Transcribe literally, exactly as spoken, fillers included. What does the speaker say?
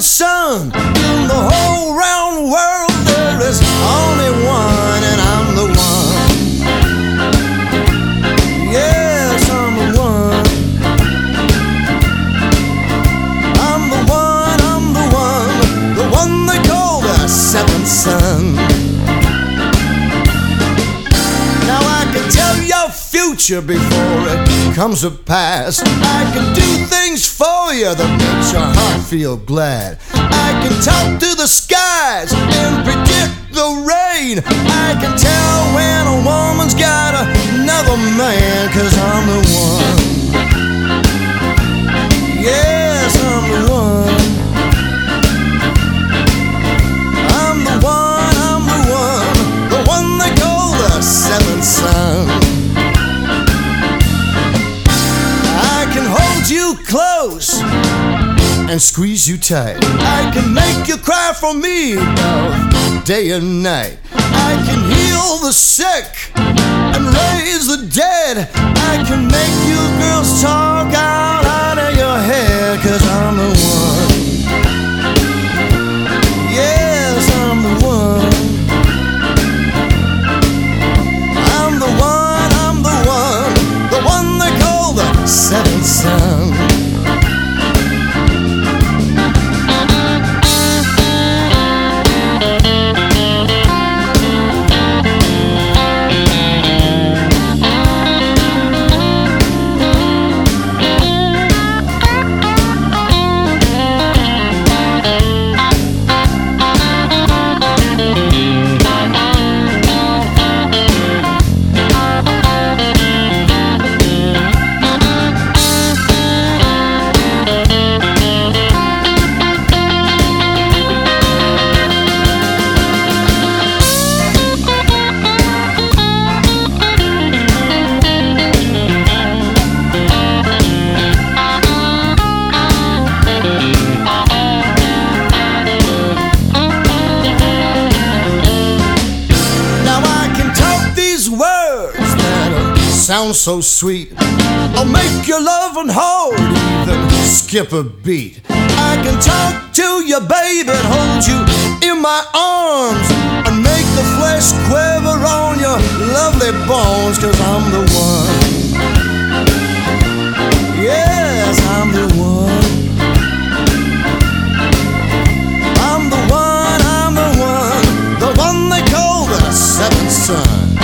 son. In the whole round world there is only one, and I'm the one. Yes, I'm the one. I'm the one, I'm the one, the one they call the seventh son. Now I can tell your future before it comes to pass. I can do things for you that makes your heart feel glad. I can talk to the skies and predict the rain. I can tell when a woman's got another man, 'cause I'm the one. Yes, I'm the one. I'm the one, I'm the one, the one they call the seventh son. I can hold you close and squeeze you tight. I can make you cry for me both day and night. I can heal the sick and raise the dead. I can make you girls talk out out of your head, 'cause I'm the one. Yes, I'm the one. I'm the one, I'm the one, the one they call the seventh son. Sounds so sweet. I'll make your loving hard, even skip a beat. I can talk to you, baby, and hold you in my arms, and make the flesh quiver on your lovely bones, 'cause I'm the one. Yes, I'm the one. I'm the one, I'm the one, the one they call the seventh son.